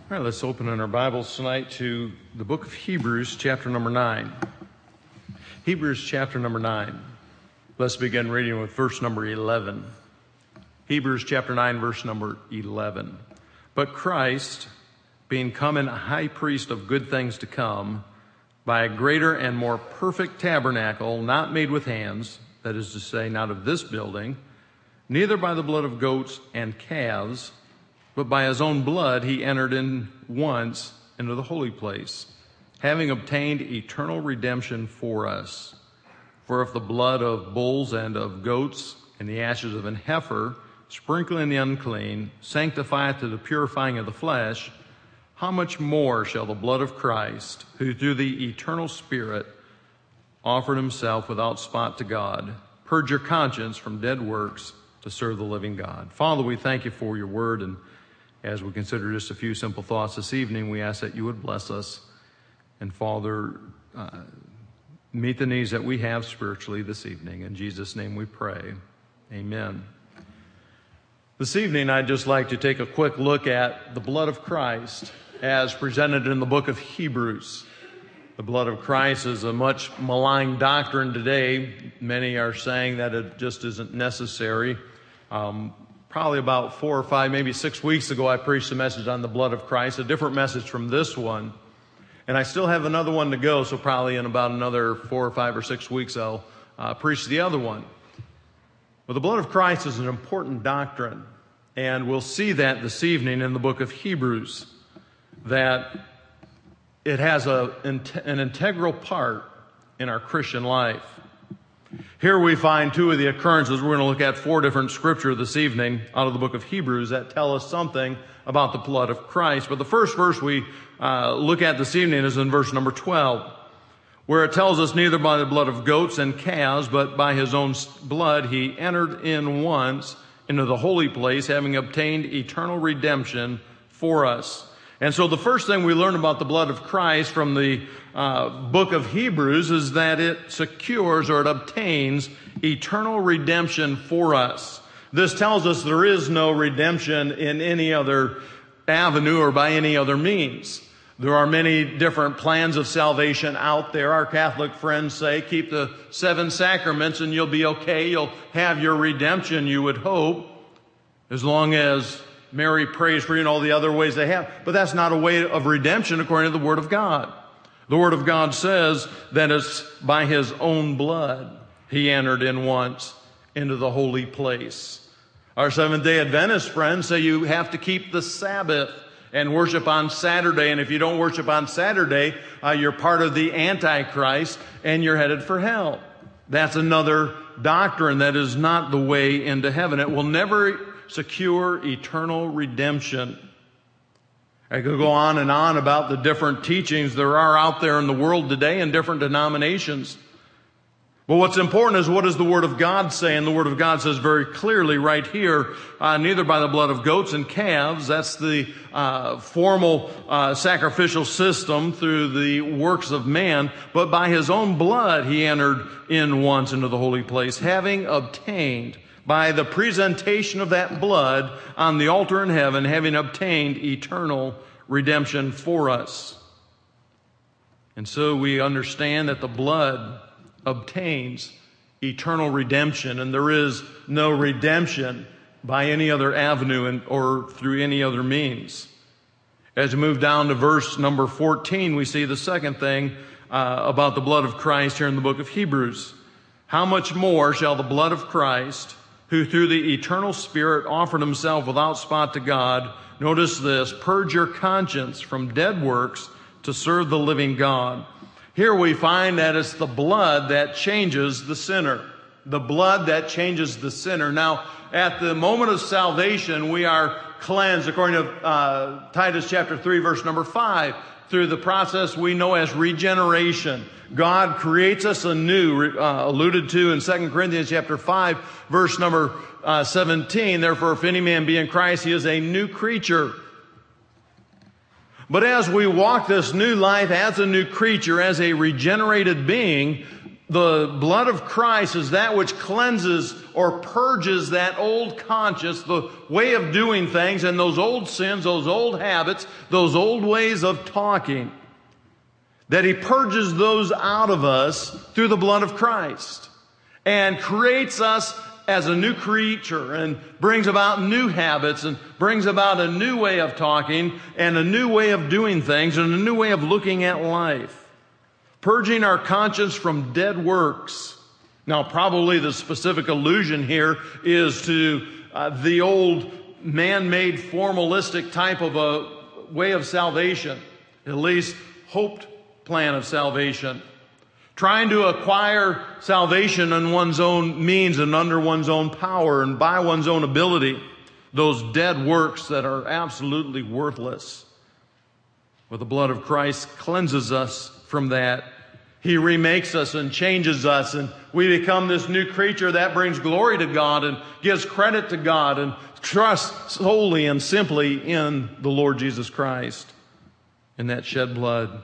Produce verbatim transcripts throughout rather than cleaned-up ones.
All right, let's open in our Bibles tonight to the book of Hebrews, chapter number nine. Hebrews, chapter number nine. Let's begin reading with verse number eleven. Hebrews, chapter nine, verse number eleven. But Christ, being come in a high priest of good things to come, by a greater and more perfect tabernacle, not made with hands, that is to say, not of this building, neither by the blood of goats and calves, but by his own blood he entered in once into the holy place, having obtained eternal redemption for us. For if the blood of bulls and of goats and the ashes of an heifer, sprinkling the unclean, sanctifieth to the purifying of the flesh, how much more shall the blood of Christ, who through the eternal Spirit offered himself without spot to God, purge your conscience from dead works to serve the living God. Father, we thank you for your word, and as we consider just a few simple thoughts this evening, we ask that you would bless us. And Father, uh, meet the needs that we have spiritually this evening. In Jesus' name we pray. Amen. This evening, I'd just like to take a quick look at the blood of Christ as presented in the book of Hebrews. The blood of Christ is a much maligned doctrine today. Many are saying that it just isn't necessary. Um, Probably about four or five, maybe six weeks ago, I preached a message on the blood of Christ, a different message from this one. And I still have another one to go, so probably in about another four or five or six weeks, I'll uh, preach the other one. But the blood of Christ is an important doctrine, and we'll see that this evening in the book of Hebrews, that it has a, an integral part in our Christian life. Here we find two of the occurrences. We're going to look at four different scripture this evening out of the book of Hebrews that tell us something about the blood of Christ. But the first verse we uh, look at this evening is in verse number twelve, where it tells us, neither by the blood of goats and calves, but by his own blood he entered in once into the holy place, having obtained eternal redemption for us. And so the first thing we learn about the blood of Christ from the uh, book of Hebrews is that it secures or it obtains eternal redemption for us. This tells us there is no redemption in any other avenue or by any other means. There are many different plans of salvation out there. Our Catholic friends say, keep the seven sacraments and you'll be okay. You'll have your redemption, you would hope, as long as Mary prays for you and all the other ways they have. But that's not a way of redemption according to the Word of God. The Word of God says that it's by his own blood he entered in once into the holy place. Our Seventh-day Adventist friends say you have to keep the Sabbath and worship on Saturday. And if you don't worship on Saturday, uh, you're part of the Antichrist and you're headed for hell. That's another doctrine that is not the way into heaven. It will never secure eternal redemption. I could go on and on about the different teachings there are out there in the world today in different denominations. But what's important is, what does the Word of God say? And the Word of God says very clearly right here, uh, neither by the blood of goats and calves, that's the uh, formal uh, sacrificial system through the works of man, but by his own blood he entered in once into the holy place, having obtained, by the presentation of that blood on the altar in heaven, having obtained eternal redemption for us. And so we understand that the blood obtains eternal redemption, and there is no redemption by any other avenue or through any other means. As we move down to verse number fourteen, we see the second thing uh, about the blood of Christ here in the book of Hebrews. How much more shall the blood of Christ, who through the eternal Spirit offered himself without spot to God, notice this, purge your conscience from dead works to serve the living God. Here we find that it's the blood that changes the sinner. The blood that changes the sinner. Now, at the moment of salvation, we are cleansed, according to uh, Titus chapter three, verse number five, through the process we know as regeneration. God creates us anew, uh, alluded to in Second Corinthians chapter five, verse number uh, seventeen. Therefore, if any man be in Christ, he is a new creature. But as we walk this new life as a new creature, as a regenerated being, the blood of Christ is that which cleanses or purges that old conscience, the way of doing things, and those old sins, those old habits, those old ways of talking. That He purges those out of us through the blood of Christ and creates us as a new creature and brings about new habits and brings about a new way of talking and a new way of doing things and a new way of looking at life. Purging our conscience from dead works. Now, probably the specific allusion here is to uh, the old man-made formalistic type of a way of salvation, at least hoped plan of salvation. Trying to acquire salvation in one's own means and under one's own power and by one's own ability. Those dead works that are absolutely worthless. Well, the blood of Christ cleanses us from that. He remakes us and changes us, and we become this new creature that brings glory to God and gives credit to God and trusts solely and simply in the Lord Jesus Christ and that shed blood.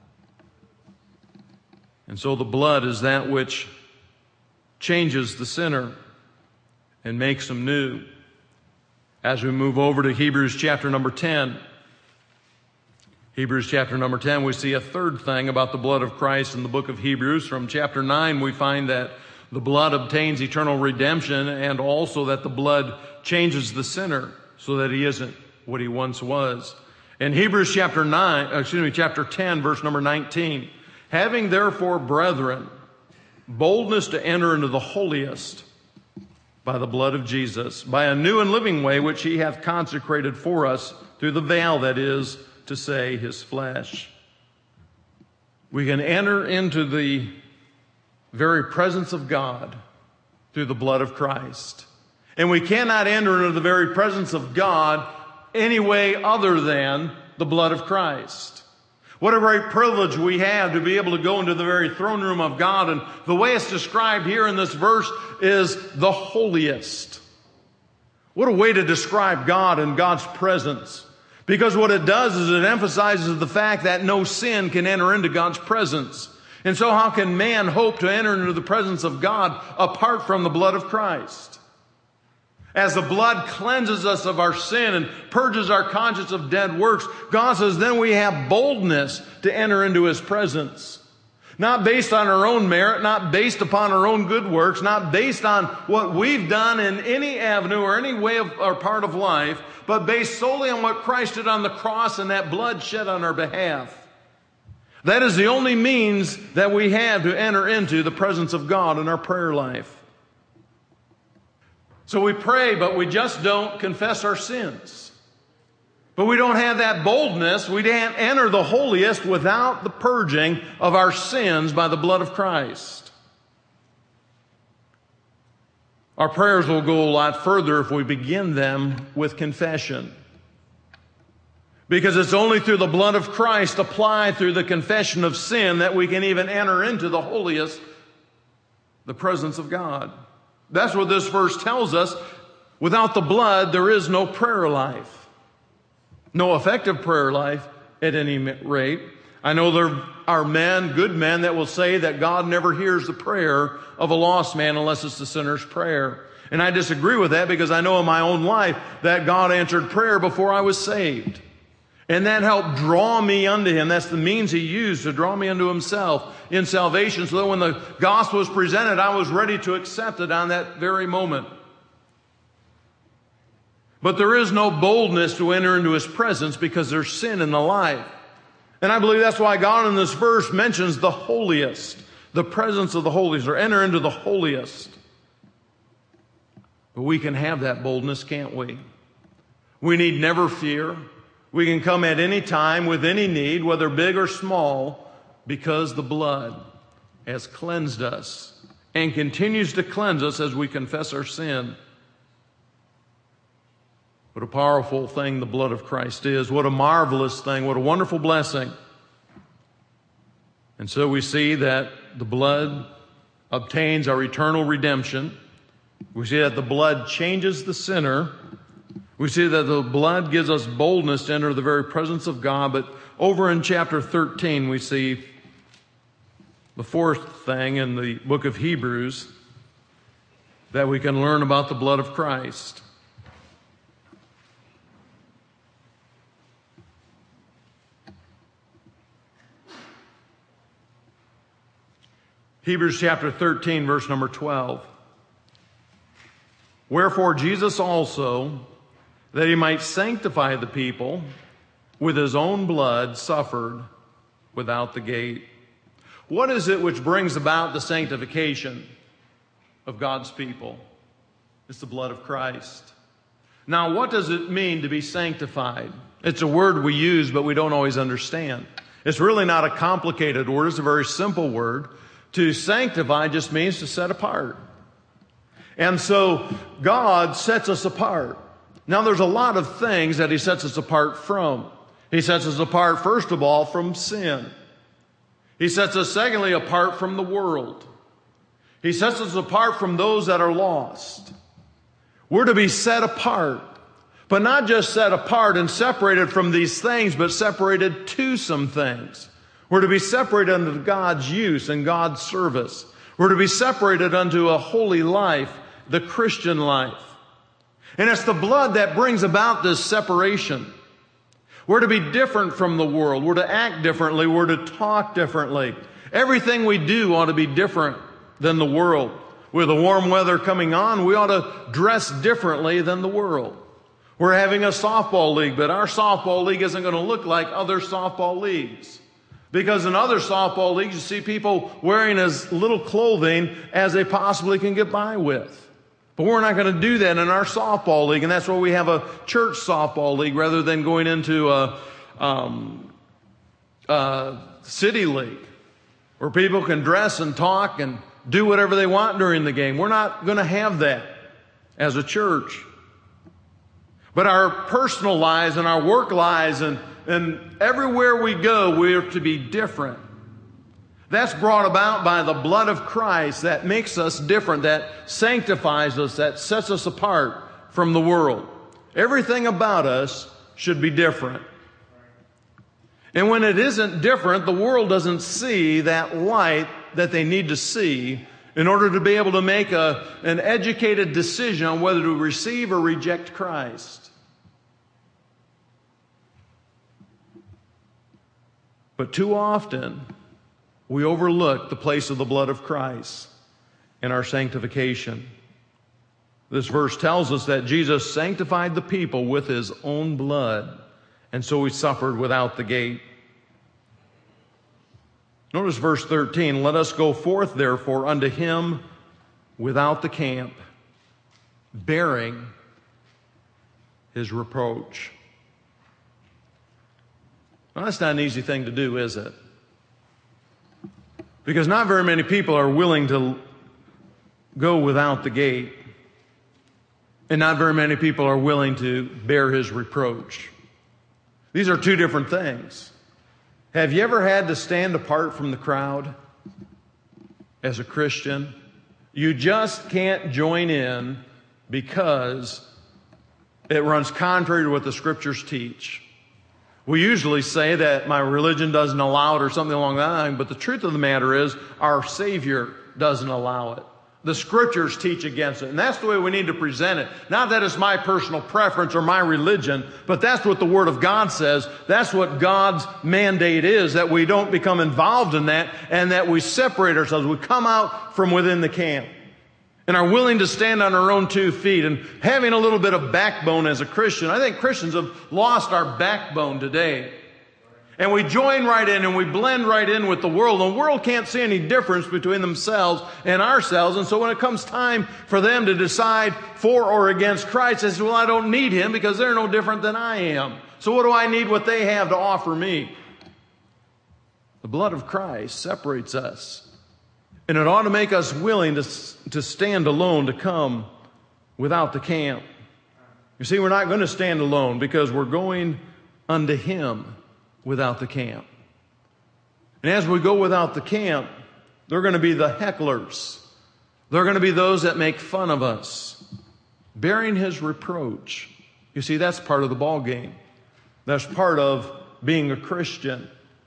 And so the blood is that which changes the sinner and makes him new. As we move over to Hebrews chapter number ten, Hebrews chapter number ten, we see a third thing about the blood of Christ in the book of Hebrews. From chapter nine, we find that the blood obtains eternal redemption and also that the blood changes the sinner so that he isn't what he once was. In Hebrews chapter nine, excuse me, chapter ten, verse number nineteen, having therefore, brethren, boldness to enter into the holiest by the blood of Jesus, by a new and living way which He hath consecrated for us through the veil, that is to say, His flesh. We can enter into the very presence of God through the blood of Christ. And we cannot enter into the very presence of God any way other than the blood of Christ. What a great privilege we have to be able to go into the very throne room of God. And the way it's described here in this verse is the holiest. What a way to describe God and God's presence. Because what it does is it emphasizes the fact that no sin can enter into God's presence. And so how can man hope to enter into the presence of God apart from the blood of Christ? As the blood cleanses us of our sin and purges our conscience of dead works, God says then we have boldness to enter into His presence. Not based on our own merit, not based upon our own good works, not based on what we've done in any avenue or any way of our part of life, but based solely on what Christ did on the cross and that blood shed on our behalf. That is the only means that we have to enter into the presence of God in our prayer life. So we pray, but we just don't confess our sins. But we don't have that boldness. We can't enter the holiest without the purging of our sins by the blood of Christ. Our prayers will go a lot further if we begin them with confession. Because it's only through the blood of Christ applied through the confession of sin that we can even enter into the holiest, the presence of God. That's what this verse tells us. Without the blood, there is no prayer life. No effective prayer life at any rate. I know there are men, good men, that will say that God never hears the prayer of a lost man unless it's the sinner's prayer. And I disagree with that because I know in my own life that God answered prayer before I was saved. And that helped draw me unto Him. That's the means He used to draw me unto Himself in salvation, so that when the gospel was presented, I was ready to accept it on that very moment. But there is no boldness to enter into His presence because there's sin in the life. And I believe that's why God in this verse mentions the holiest, the presence of the holiest, or enter into the holiest. But we can have that boldness, can't we? We need never fear. We can come at any time with any need, whether big or small, because the blood has cleansed us and continues to cleanse us as we confess our sin. What a powerful thing the blood of Christ is. What a marvelous thing. What a wonderful blessing. And so we see that the blood obtains our eternal redemption. We see that the blood changes the sinner. We see that the blood gives us boldness to enter the very presence of God. But over in chapter thirteen, we see The fourth thing in the book of Hebrews that we can learn about the blood of Christ. Hebrews chapter thirteen, verse number twelve. Wherefore Jesus also, that he might sanctify the people, with his own blood suffered without the gate. What is it which brings about the sanctification of God's people? It's the blood of Christ. Now, what does it mean to be sanctified? It's a word we use, but we don't always understand. It's really not a complicated word. It's a very simple word. To sanctify just means to set apart. And so God sets us apart. Now, there's a lot of things that he sets us apart from. He sets us apart, first of all, from sin. He sets us, secondly, apart from the world. He sets us apart from those that are lost. We're to be set apart, but not just set apart and separated from these things, but separated to some things. We're to be separated unto God's use and God's service. We're to be separated unto a holy life, the Christian life. And it's the blood that brings about this separation. We're to be different from the world. We're to act differently. We're to talk differently. Everything we do ought to be different than the world. With the warm weather coming on, we ought to dress differently than the world. We're having a softball league, but our softball league isn't going to look like other softball leagues. Because in other softball leagues, you see people wearing as little clothing as they possibly can get by with. But we're not going to do that in our softball league, and that's why we have a church softball league rather than going into a, um, a city league where people can dress and talk and do whatever they want during the game. We're not going to have that as a church. But our personal lives and our work lives and, and everywhere we go, we're to be different. That's brought about by the blood of Christ that makes us different, that sanctifies us, that sets us apart from the world. Everything about us should be different. And when it isn't different, the world doesn't see that light that they need to see in order to be able to make a, an educated decision on whether to receive or reject Christ. But too often, we overlook the place of the blood of Christ in our sanctification. This verse tells us that Jesus sanctified the people with his own blood, and so he suffered without the gate. Notice verse thirteen, let us go forth therefore unto him without the camp, bearing his reproach. Now, that's not an easy thing to do, is it? Because not very many people are willing to go without the gate. And not very many people are willing to bear his reproach. These are two different things. Have you ever had to stand apart from the crowd as a Christian? You just can't join in because it runs contrary to what the Scriptures teach. We usually say that my religion doesn't allow it or something along that line, but the truth of the matter is our Savior doesn't allow it. The Scriptures teach against it, and that's the way we need to present it. Not that it's my personal preference or my religion, but that's what the Word of God says. That's what God's mandate is, that we don't become involved in that and that we separate ourselves. We come out from within the camp and are willing to stand on our own two feet and having a little bit of backbone as a Christian. I think Christians have lost our backbone today. And we join right in and we blend right in with the world. And the world can't see any difference between themselves and ourselves. And so when it comes time for them to decide for or against Christ, they say, well, I don't need him because they're no different than I am. So what do I need what they have to offer me? The blood of Christ separates us. And it ought to make us willing to, to stand alone, to come without the camp. You see, we're not going to stand alone because we're going unto him without the camp. And as we go without the camp, they're going to be the hecklers. They're going to be those that make fun of us, bearing his reproach. You see, that's part of the ball game. That's part of being a Christian.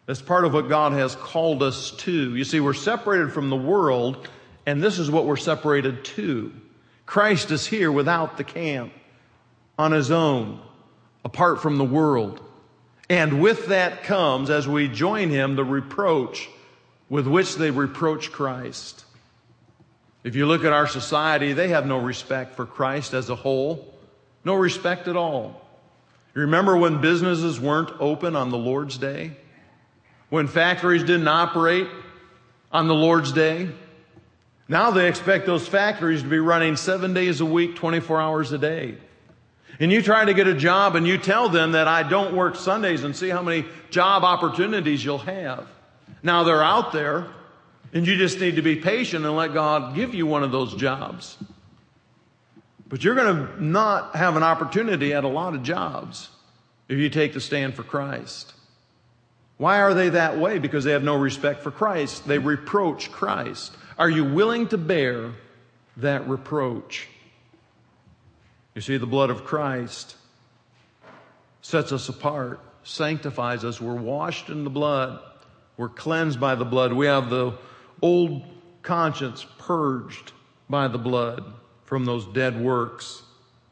That's part of what God has called us to. You see, we're separated from the world, and this is what we're separated to. Christ is here without the camp, on his own, apart from the world. And with that comes, as we join him, the reproach with which they reproach Christ. If you look at our society, they have no respect for Christ as a whole. No respect at all. You remember when businesses weren't open on the Lord's Day? When factories didn't operate on the Lord's Day? Now they expect those factories to be running seven days a week, twenty-four hours a day. And you try to get a job and you tell them that I don't work Sundays and see how many job opportunities you'll have. Now they're out there and you just need to be patient and let God give you one of those jobs. But you're going to not have an opportunity at a lot of jobs if you take the stand for Christ. Why are they that way? Because they have no respect for Christ. They reproach Christ. Are you willing to bear that reproach? You see, the blood of Christ sets us apart, sanctifies us. We're washed in the blood. We're cleansed by the blood. We have the old conscience purged by the blood from those dead works.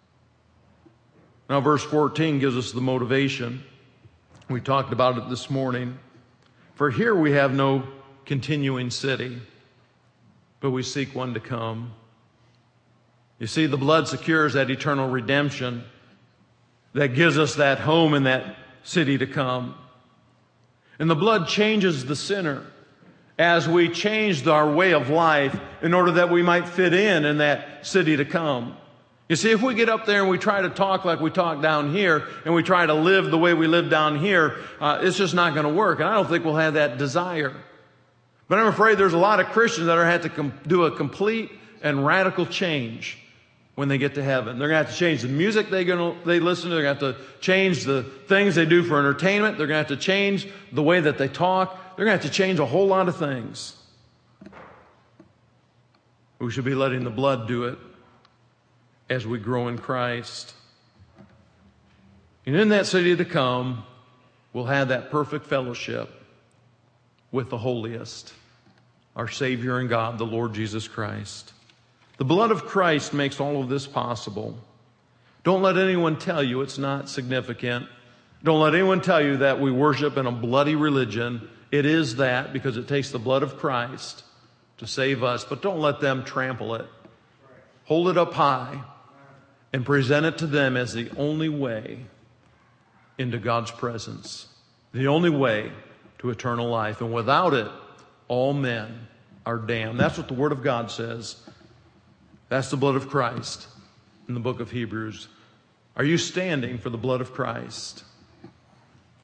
Now, verse fourteen gives us the motivation. We talked about it this morning. For here we have no continuing city, but we seek one to come. You see, the blood secures that eternal redemption that gives us that home in that city to come. And the blood changes the sinner as we changed our way of life in order that we might fit in in that city to come. You see, if we get up there and we try to talk like we talk down here and we try to live the way we live down here, uh, it's just not going to work. And I don't think we'll have that desire. But I'm afraid there's a lot of Christians that are going to have to com- do a complete and radical change when they get to heaven. They're going to have to change the music they going to they listen to. They're going to have to change the things they do for entertainment. They're going to have to change the way that they talk. They're going to have to change a whole lot of things. We should be letting the blood do it as we grow in Christ. And in that city to come, we'll have that perfect fellowship with the holiest, our Savior and God, the Lord Jesus Christ. The blood of Christ makes all of this possible. Don't let anyone tell you it's not significant. Don't let anyone tell you that we worship in a bloody religion. It is that because it takes the blood of Christ to save us. But don't let them trample it. Hold it up high and present it to them as the only way into God's presence, the only way to eternal life. And without it, all men are damned. That's what the Word of God says. That's the blood of Christ in the book of Hebrews. Are you standing for the blood of Christ?